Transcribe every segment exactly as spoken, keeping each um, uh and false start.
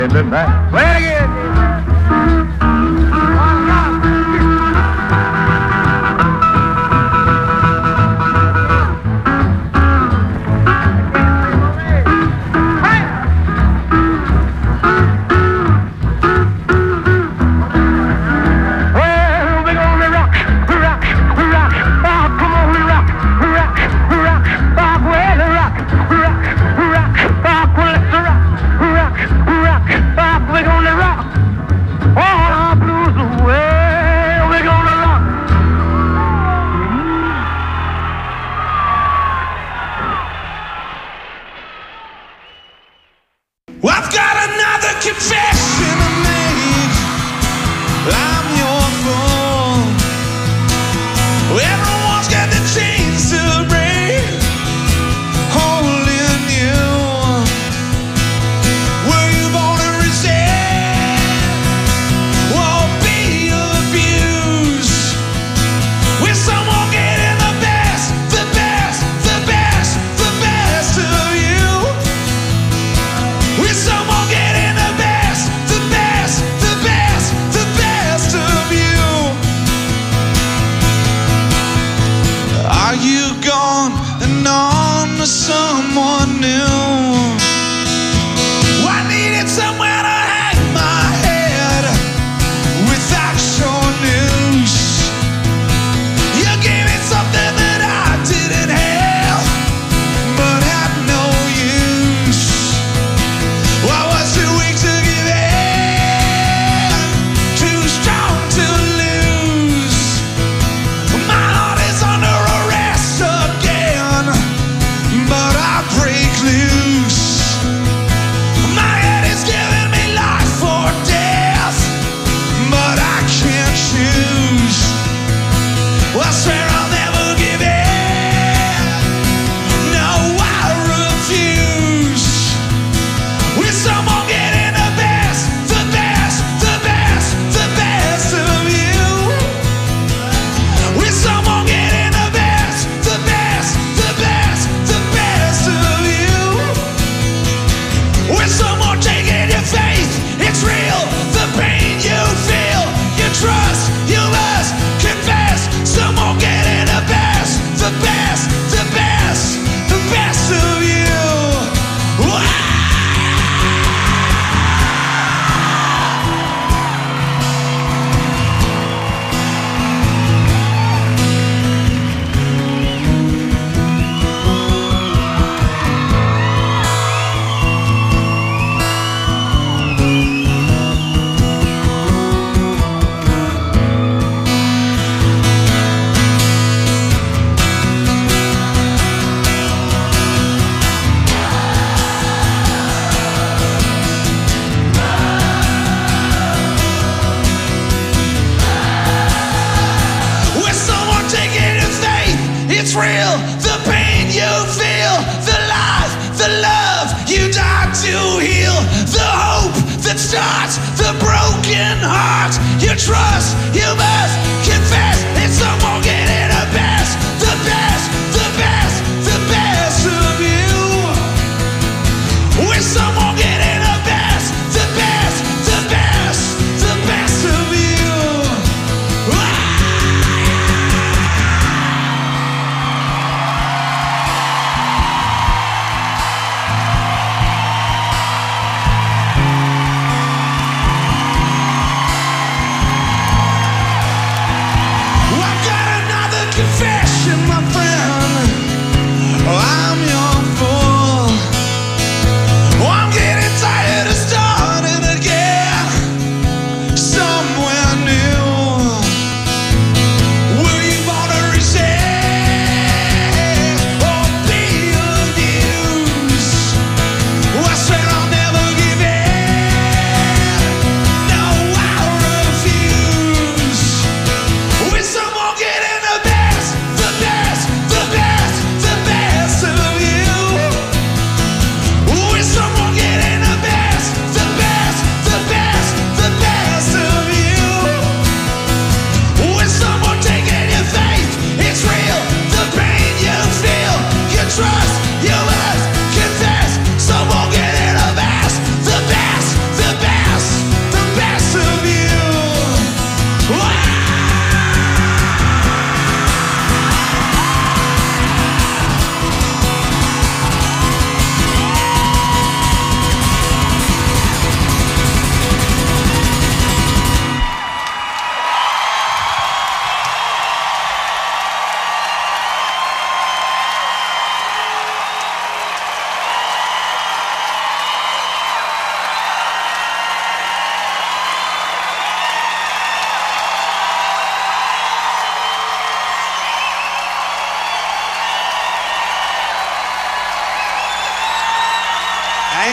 Play it again.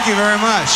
you very much.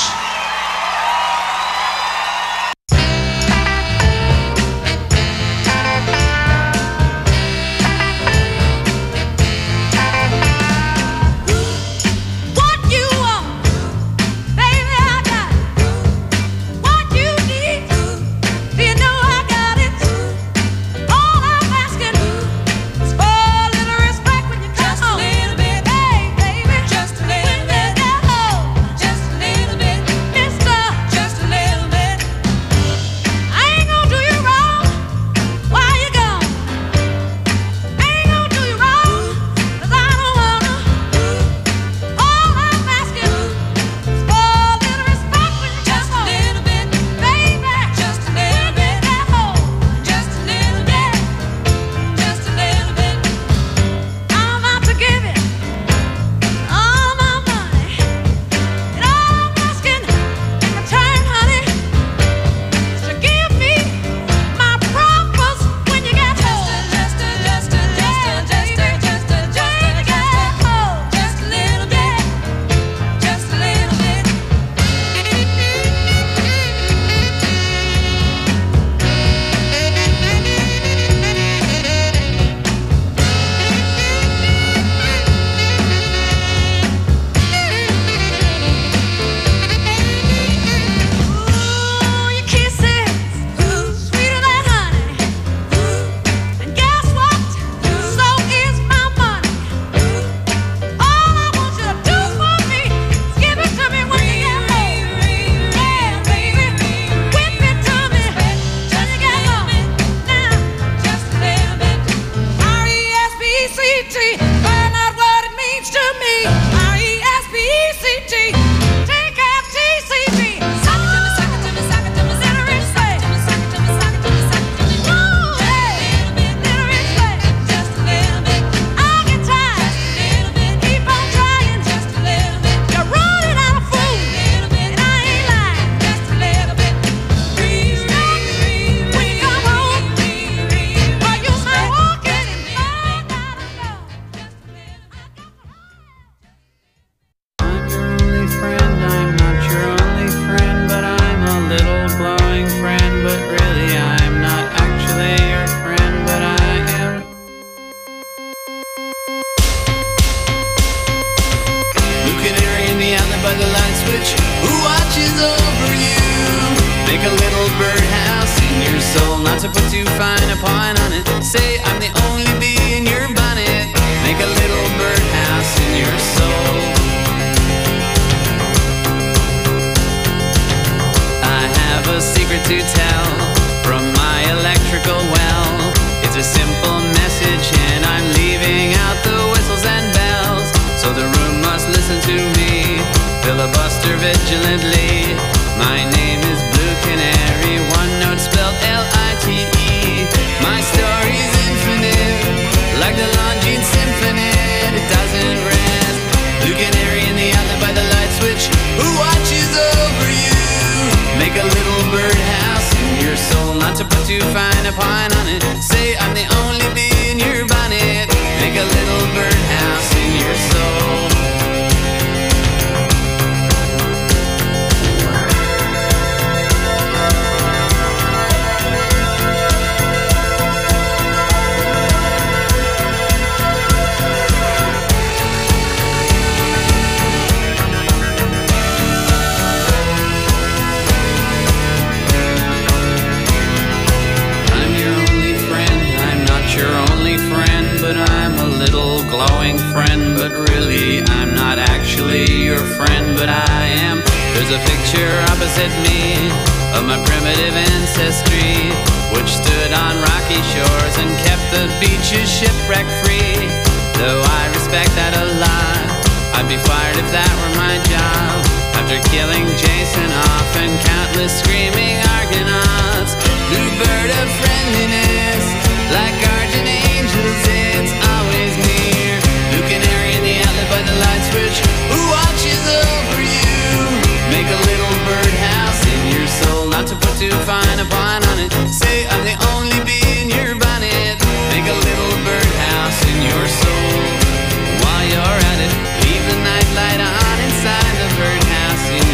While you're at it, leave the nightlight on inside the birdhouse.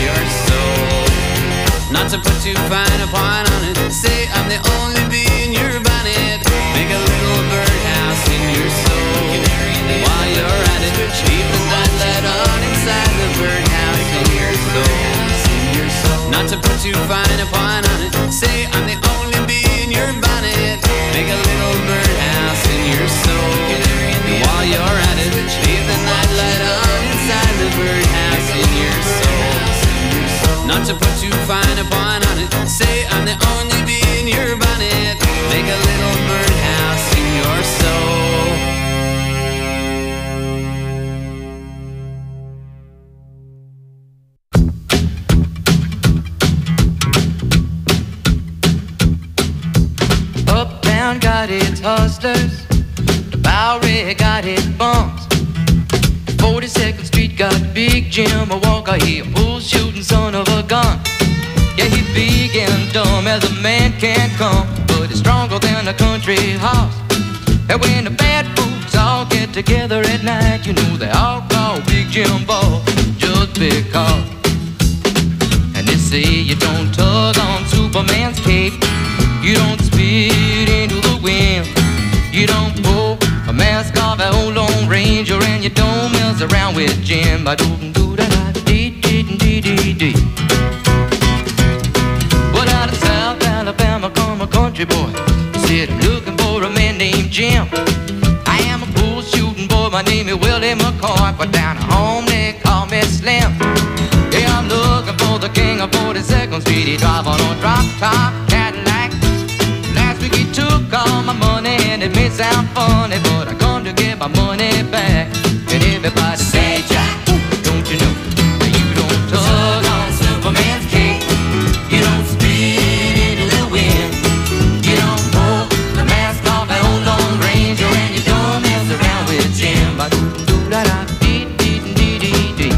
not to put too fine a point on it. Say I'm the only bee in your bonnet. Make a little birdhouse in your soul. While you're at it, keep the nightlight on inside the birdhouse in your soul. Not to put too fine a point on it. Say I'm the only bee in your bonnet. Make a little birdhouse in your soul. While you're at it, leave the nightlight on inside the birdhouse in your soul. Not to put too fine a point on it. Say I'm the only bee in your bonnet. Make a little birdhouse in your soul. Uptown got its hustlers, the Bowery got its bums. forty-second Street got Big Jim, a Walker, he a bull shooting son of a gun. Yeah, he big and dumb as a man can come, but he's stronger than a country horse. And when the bad folks all get together at night, you know they all call Big Jim boss, just because. And they say you don't tug on Superman's cape, you don't spit into the wind, you don't pull a mask off an old Lone Ranger, and you don't mess around with Jim. Ba doo doo da da dee dee dee dee dee. Well, out of South Alabama come a country boy. He said I'm looking for a man named Jim. I am a bull shooting boy. My name is Willie McCoy, but down at home they call me Slim. Yeah, I'm looking for the king of forty-second Street. He drive on a drop top Cadillac. Last week he took all my money, and it may sound funny, but I come to get my money back. And everybody say, Jack, don't you know that you don't tug on Superman's cape, you don't spit into the wind, you don't pull the mask off an old Lone Ranger, and you don't mess around with Jim. Ba doo doo da da dee dee dee dee dee.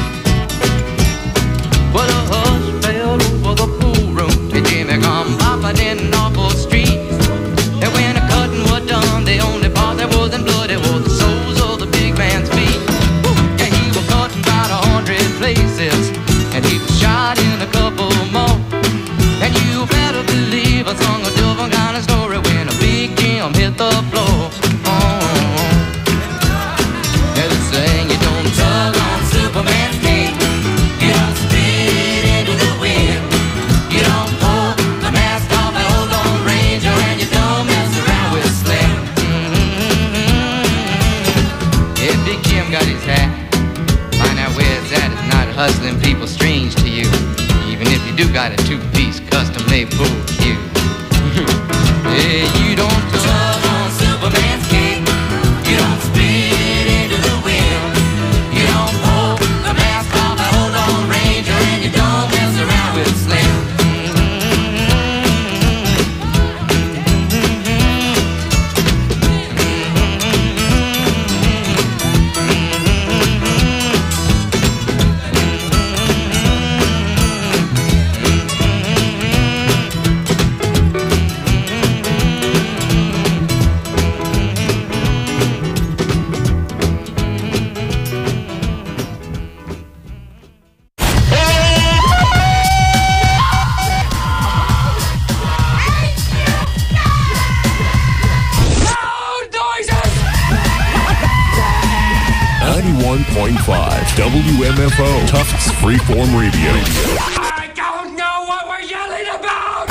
Well, a hush fell over the pool room, and Jimmy come popping in off the street. And when the cutting was done, the only part that wasn't bloody was the soles of the big man's feet. Yeah, he was cut in about a hundred places, and he was shot in a couple more. And you better believe I sung a different kind of story when a Big Jim hit the floor. Oh, yeah, they saying you don't tug on Superman's cape, you don't spit into the wind, you don't pull the mask off an old Lone Ranger, and you don't mess around with Slim. Mm-hmm. Yeah, Big Jim got his hat. Find out where it's at. It's not hustling people strange to you, even if you do got a two-piece custom-made bull cue. Yeah, you don't tug on Superman's cape, you don't spit into the wind, you don't pull the mask off an old Lone Ranger, and you don't mess around with Slim. ninety-one point five W M F O Tufts Freeform Radio. I don't know what we're yelling about!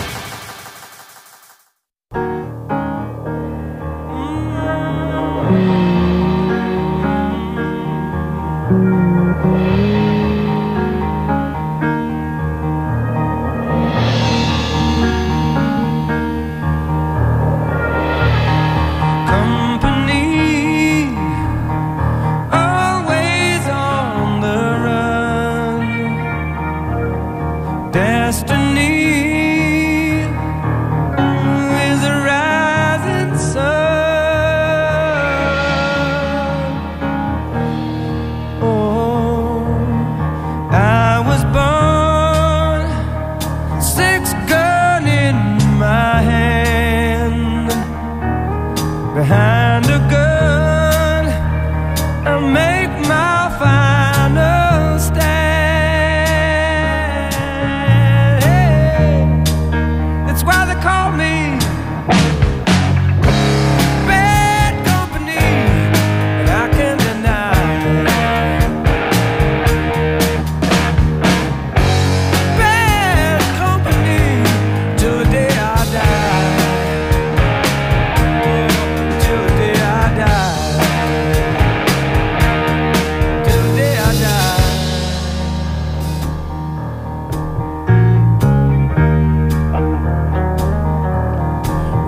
behind a gun and make my final stand.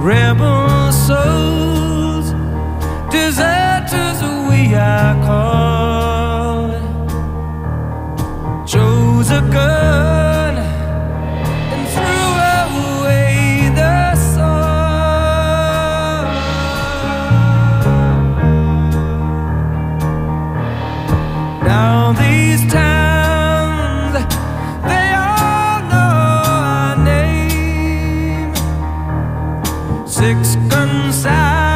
rebel souls, deserters we are called. Chose a gun and threw away the sword. Now these towns, they all know our name. Six gun side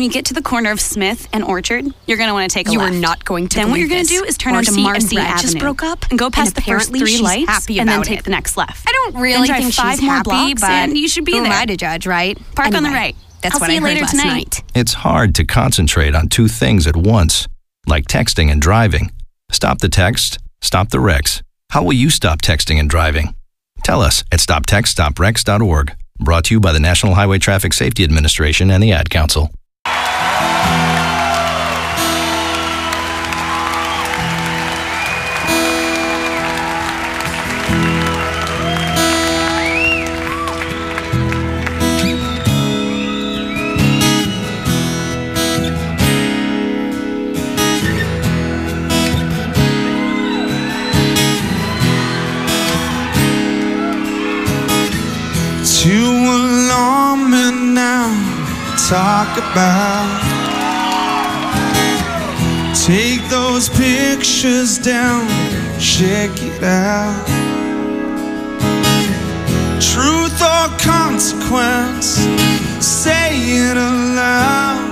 When you get to the corner of Smith and Orchard, you're going to want to take a You left. are not going to Then what you're believe going to this. do is turn Marcy onto Marcy and Brad Avenue. just broke up, and go past and the first apparently three she's lights happy and then about take it. the next left. I don't really Then drive think five she's more happy, blocks but and you should be who am there. I to judge, right? Park on the Anyway, right. That's I'll what see I you heard later last tonight. night. It's hard to concentrate on two things at once, like texting and driving. Stop the text, stop the wrecks. How will you stop texting and driving? Tell us at stop text stop wrecks dot org. Brought to you by the National Highway Traffic Safety Administration and the Ad Council. You alarm me now, talk about. Take those pictures down, check it out. Truth or consequence, say it aloud.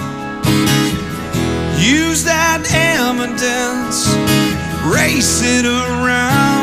Use that evidence, race it around.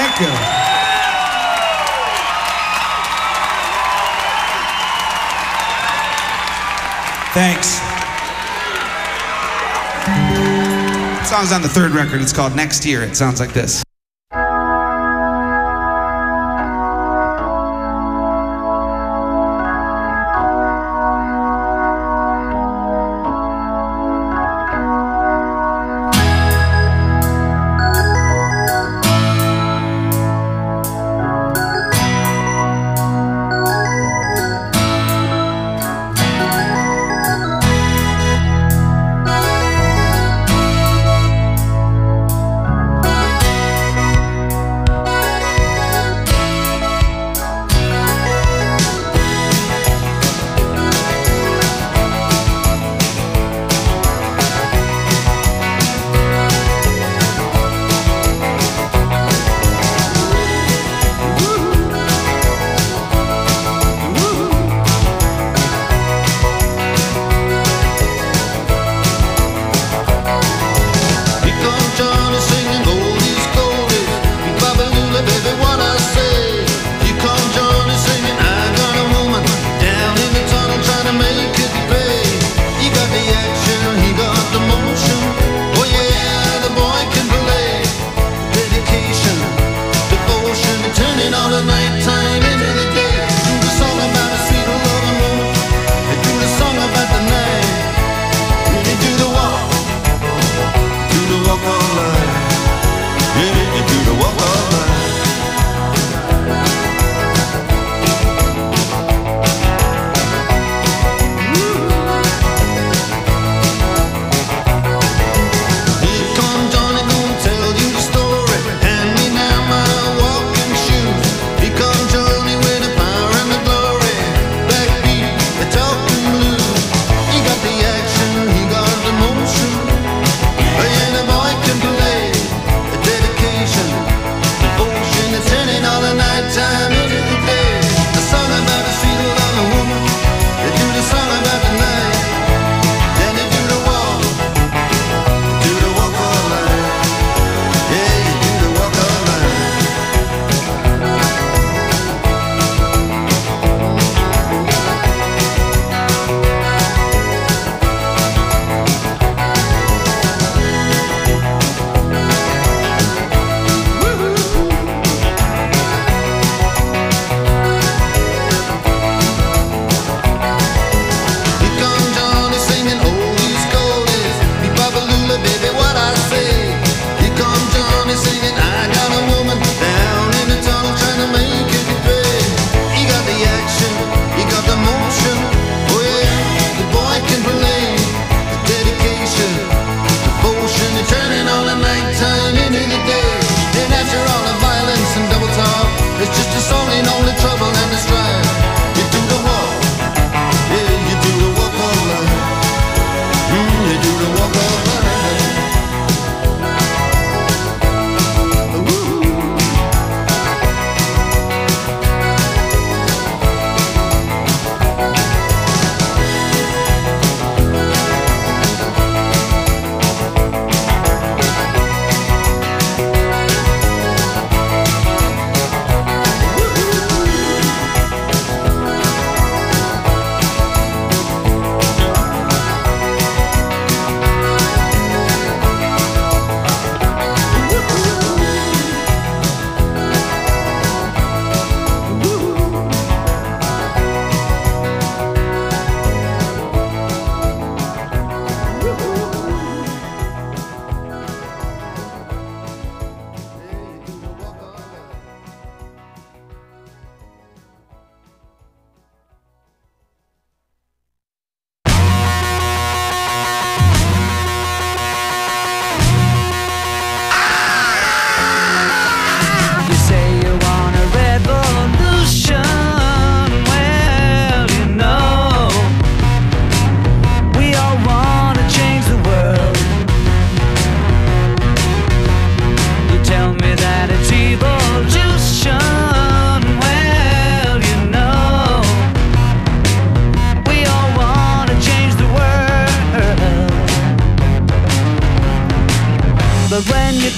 Thank you. Thanks. The song's on the third record. It's called Next Year. It sounds like this.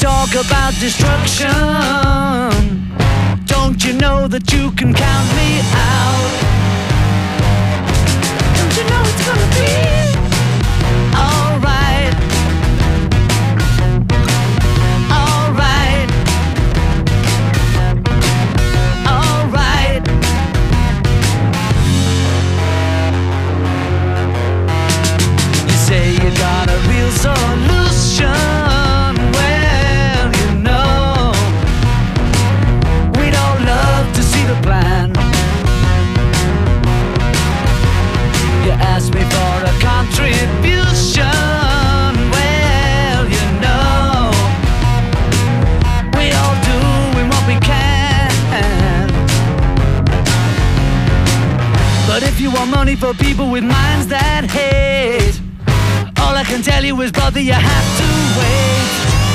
talk about destruction. Don't you know that you can count me out? Don't you know it's gonna be alright? Alright. Alright. You say you got a real solution. Plan. You asked me for a contribution. Well, you know, we all doing what we can. But if you want money for people with minds that hate, all I can tell you is, brother, you have to wait.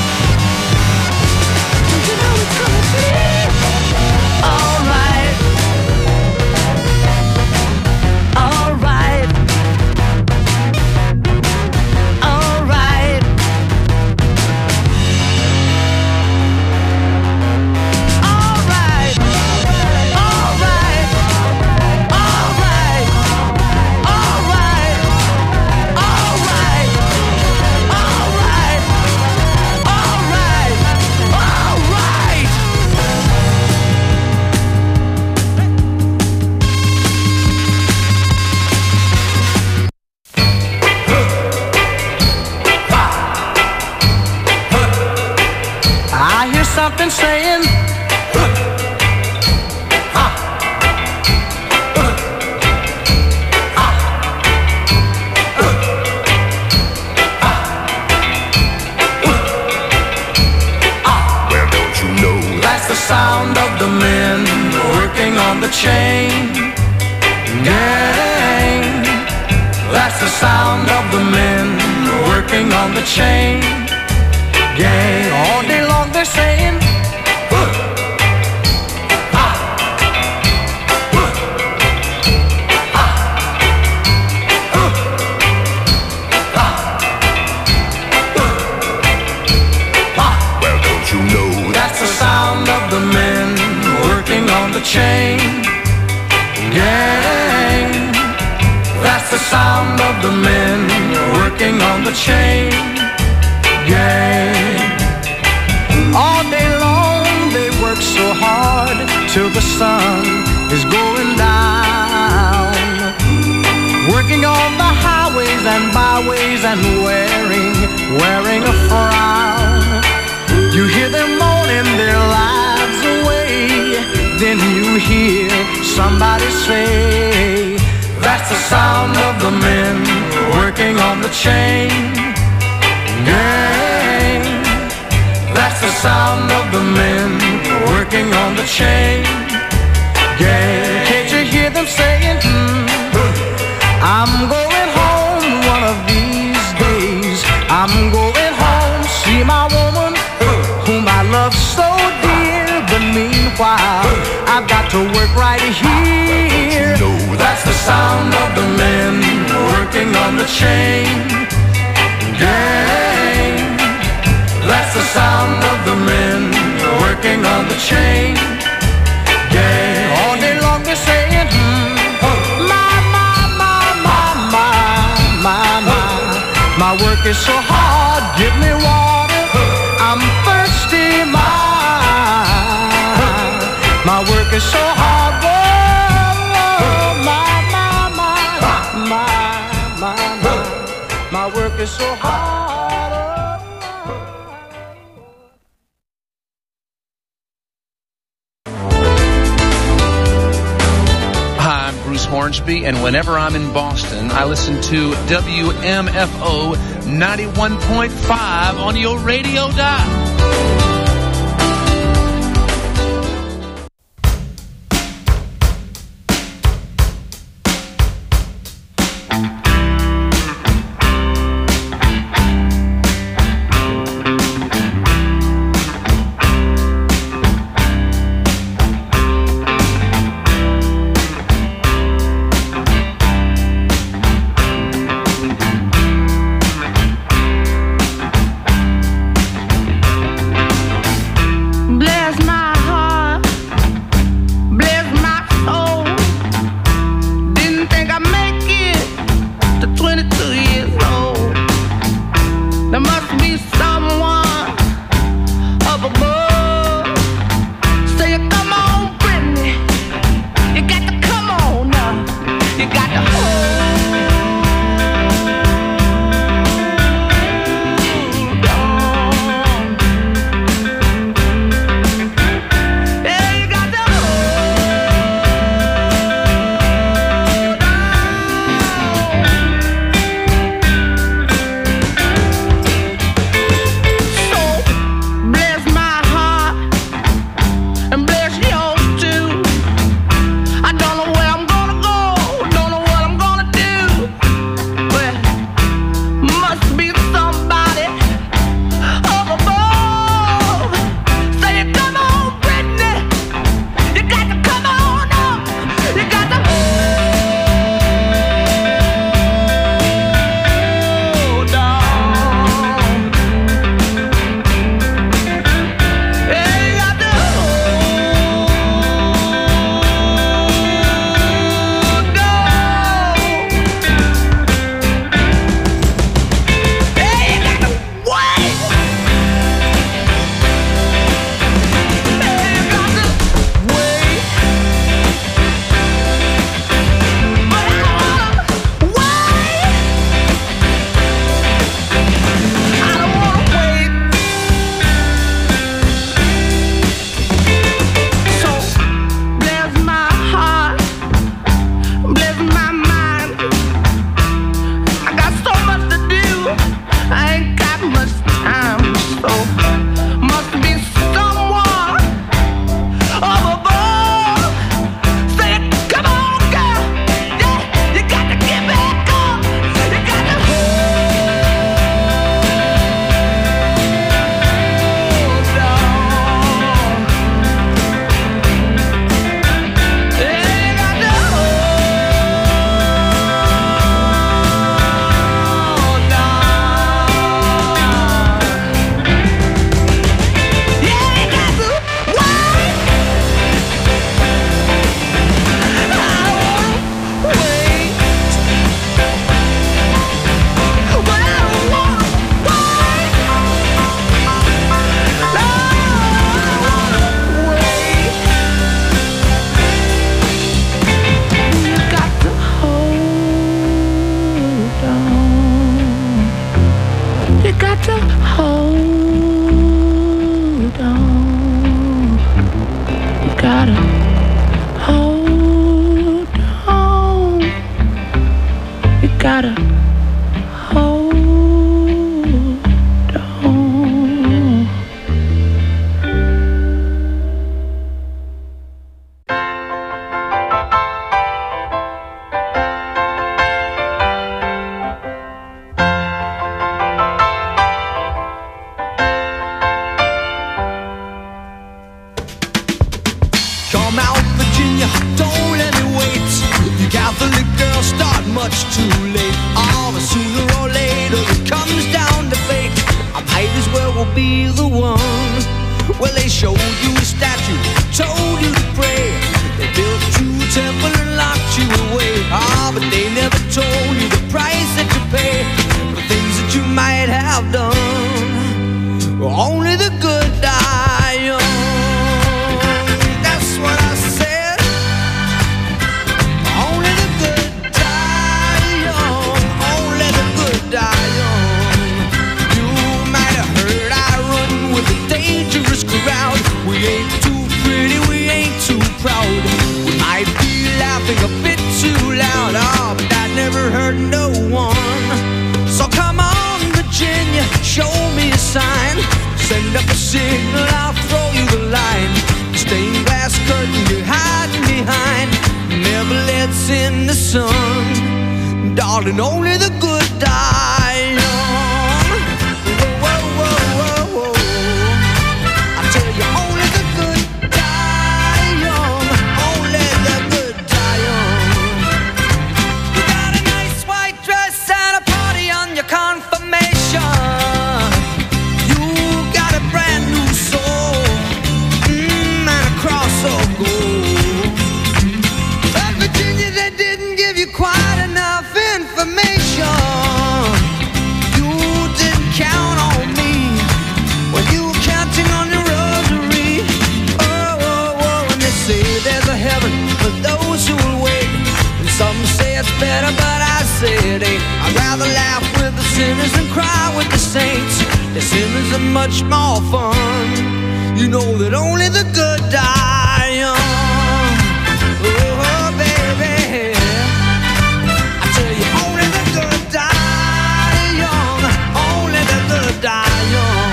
Don't you know it's gonna be alright? Something saying, huh, huh, huh, huh, huh. Well, don't you know that's the sound of the men working on the chain gang. That's the sound of the men working on the chain gang. All day long they're saying, huh, huh, huh, huh, huh, huh, huh. Well, don't you know that's the sound of the men working on the chain gang. That's the sound of the men working on the chain gang. All day long they work so hard till the sun is going down, working on the highways and byways and wearing, wearing a frown. You hear them moaning their lives away, then you hear somebody say, that's the sound of the men working on the chain gang. That's the sound of the men working on the chain gang. Can't you hear them saying, hmm, I'm going home one of these days. I'm going home, see my woman whom I love so dear. But meanwhile, I've got to work right here. That's the sound of the men working on the chain gang. That's the sound of the men working on the chain gang. All day long they're saying, hmm, my, my, my, my, my, my, my. My work is so hard, give me water, I'm thirsty, my. My work is so hard, whoa, whoa, my, my, my, my, my, my. My work is so hard. Hi, I'm Bruce Hornsby, and whenever I'm in Boston, I listen to W M F O ninety-one point five on your radio dial. darling, only the good die young. Whoa, whoa, whoa, whoa, whoa. I tell you, only the good die young. Only the good die young. You got a nice white dress and a party on your confirmation. You got a brand new soul, mm, and a cross of gold. But Virginia, they didn't give you quite enough information. You didn't count on me when you were counting on your rosary. Oh, oh, oh, and they say there's a heaven for those who will wait. And some say it's better, but I say it ain't. I'd rather laugh with the sinners than cry with the saints. The sinners are much more fun. You know that only the good die young. Oh, baby, I tell you, only the good die young. Only the good die young.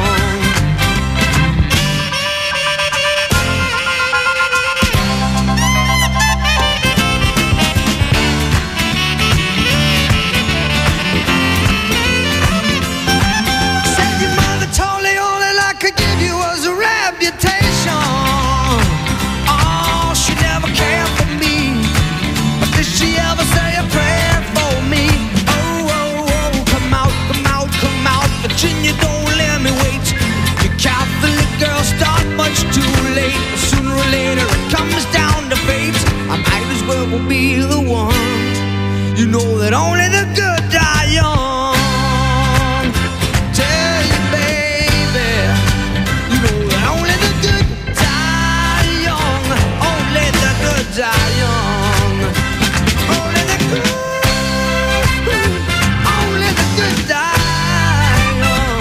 Said your mother told me all that I could give you was a reputation. Oh, she never cared for me, but did she ever say a prayer for me? Oh, oh, oh, come out, come out, come out, Virginia, don't let me wait. You Catholic girls start much too late. Sooner or later it comes down to fate. I might as well be the one. You know that only the good die young. Tell you, baby, you know that only the good die young. Only the good die young. Only the good, only the good die young.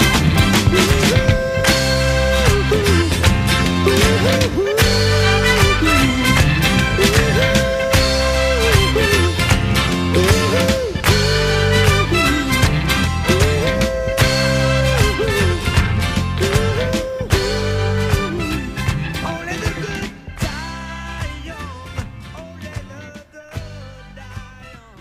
Only the good die young. Only the good die young.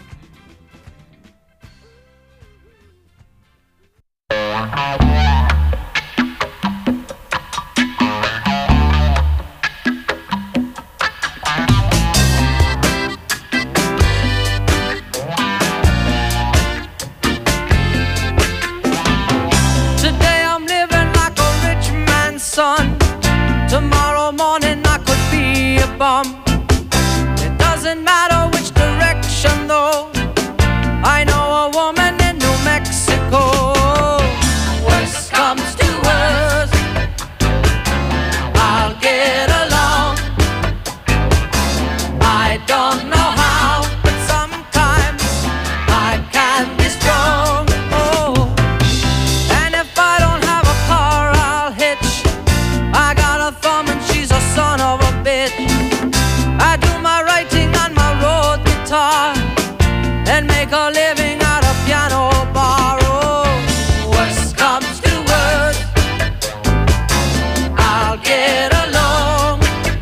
Today I'm living like a rich man's son. Tomorrow morning I could be a bum. It doesn't matter which direction though. I know a woman in New Mexico. Worst comes to worst, I'll get along. I don't know how, but sometimes I can be strong. Oh, and if I don't have a car, I'll hitch. I got a thumb and she's a son of a bitch. I do my writing on my road guitar and make a living at a piano bar. Oh, worst comes to worst, I'll get along.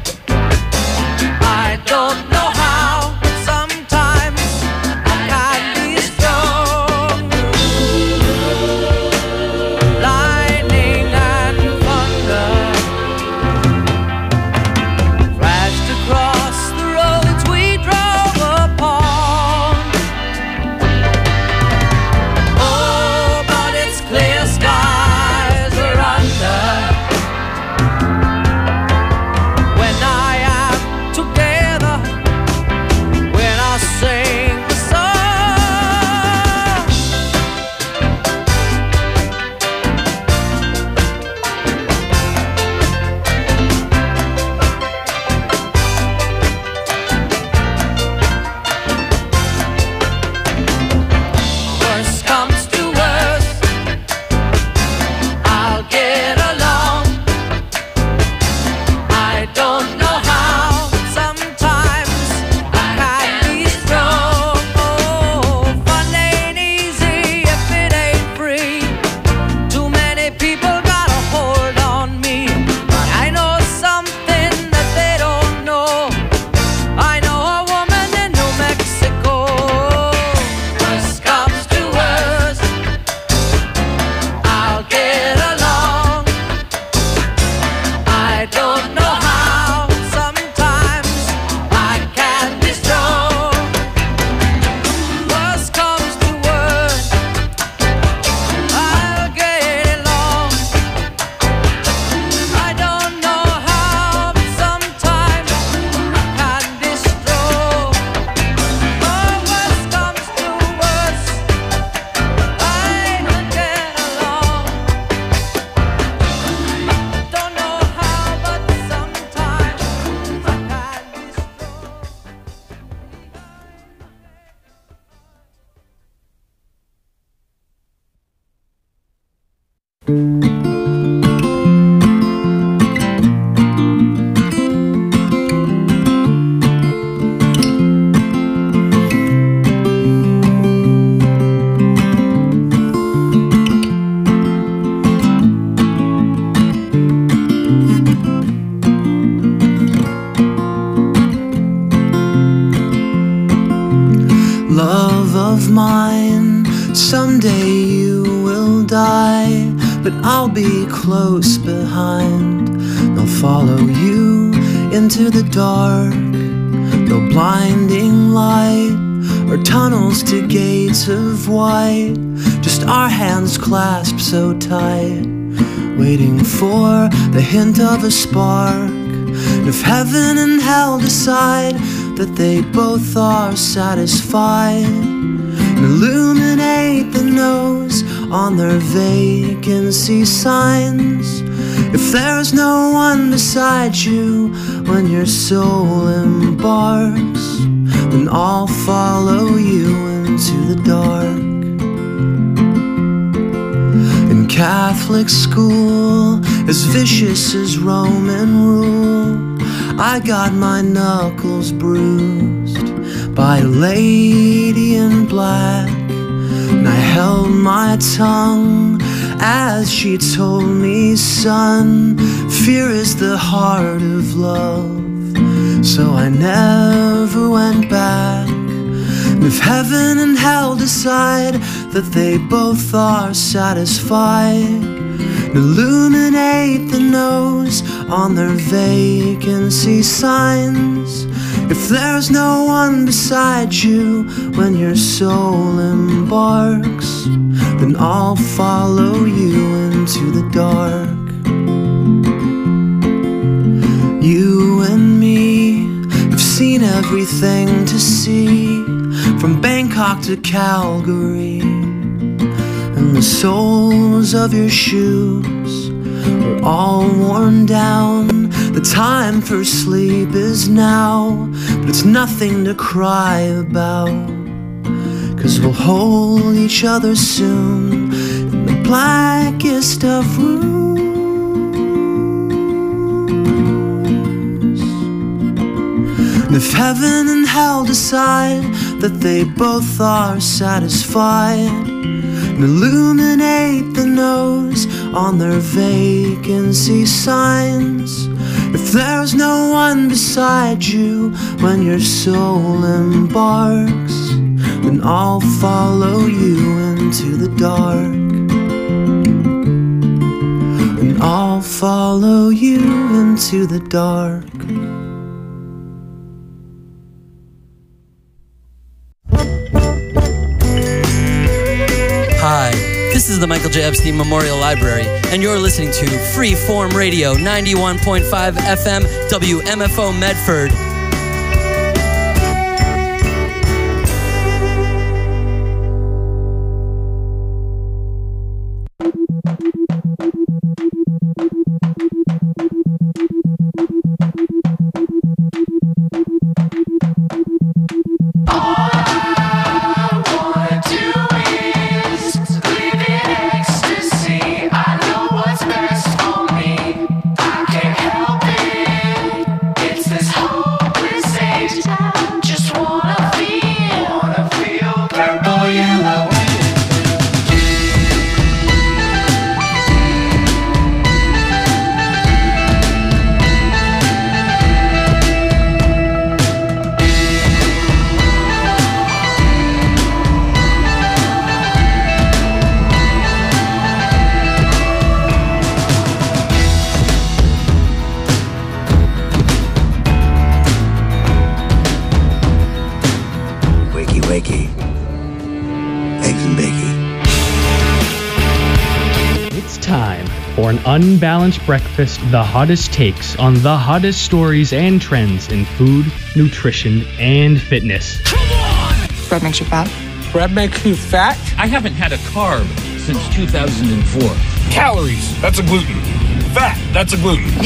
I don't know how, but sometimes I can be strong. Lightning and thunder flashed across the roads we drove upon. Someday you will die, but I'll be close behind. They'll follow you into the dark. No blinding light or tunnels to gates of white. Just our hands clasped so tight, waiting for the hint of a spark. And if heaven and hell decide that they both are satisfied, and illuminate the nose on their vacancy signs. If there's no one beside you when your soul embarks, then I'll follow you into the dark. In Catholic school, as vicious as Roman rule, I got my knuckles bruised by a lady in black, and I held my tongue as she told me, son, fear is the heart of love. So I never went back. And if heaven and hell decide that they both are satisfied, illuminate the nose on their vacancy signs. If there's no one beside you when your soul embarks, then I'll follow you into the dark. You and me have seen everything to see, from Bangkok to Calgary, and the soles of your shoes are all worn down. The time for sleep is now, but it's nothing to cry about, 'cause we'll hold each other soon in the blackest of rooms. And if heaven and hell decide that they both are satisfied, and illuminate the nose on their vacancy signs. If there's no one beside you when your soul embarks, then I'll follow you into the dark. And I'll follow you into the dark. Hi, this is the Michael J. Epstein Memorial Library, and you're listening to Freeform Radio, ninety-one point five F M, W M F O Medford. Unbalanced breakfast, the hottest takes on the hottest stories and trends in food, nutrition, and fitness. Come on! Bread makes you fat. Bread makes you fat? I haven't had a carb since two thousand four. Calories, that's a gluten. Fat, that's a gluten.